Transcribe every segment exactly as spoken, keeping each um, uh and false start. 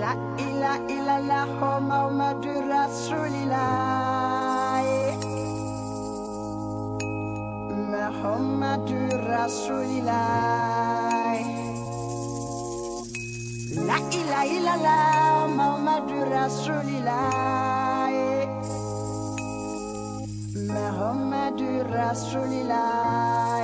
La ilaha illallah Muhammadur Rasulillah. Muhammadur Rasulillah. La ilaha illallah Muhammadur Rasulillah. Muhammadur Rasulillah.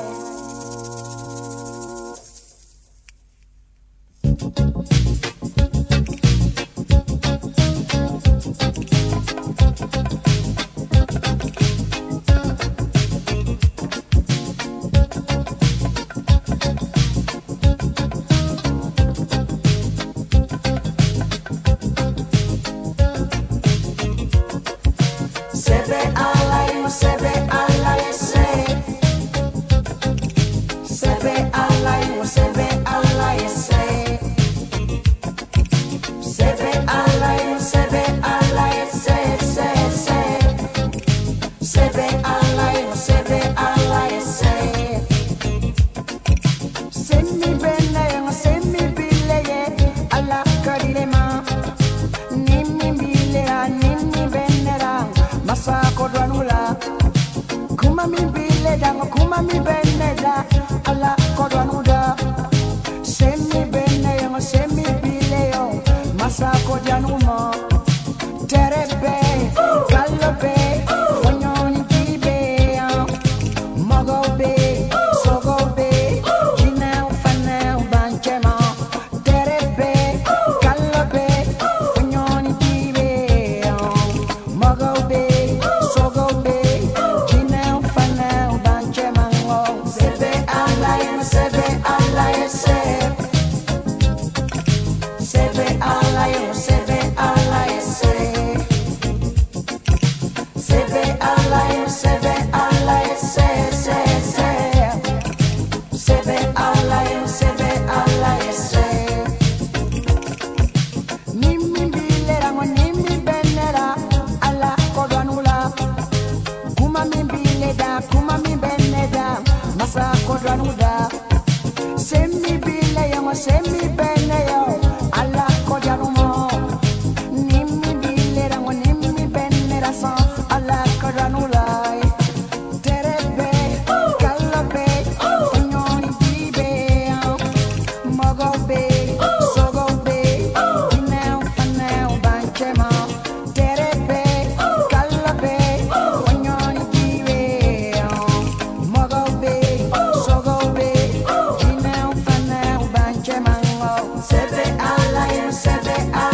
Sebe Allah, sebe Allah, sebe Allah, sebe Allah, sebe Allah, sebe Allah, sebe Allah, sebe Allah, semi bene, semi bile, Allah kadilema, nimi bile, nimi bene masa kodwanula kuma mi bile da kuma mi bene da ala kodwanuda semi bene yo semi bile yo masa kodwanuma terebe galobe wonyoni kibe mogobe sogobe jina ufana banchema terebe galobe wonyoni kibe mogobe Sebe Allah, sebe Allah, sebe Allah, sebe Allah, sebe Allah, sebe Allah, sebe Allah, nimi bilera mo nimi benera Allah kodwanula kuma mi bileda kuma mi beneda masa kodwanuda semi bile yo semi bene yo ala kodyanumo nimi bile rango nimi bene raso ala kodyanula terebe galobe onyoni bibe mogobe sogobe inau fanau banchema terebe galobe onyoni bibe mogobe sogobe Sebe Allah, sebe Allah.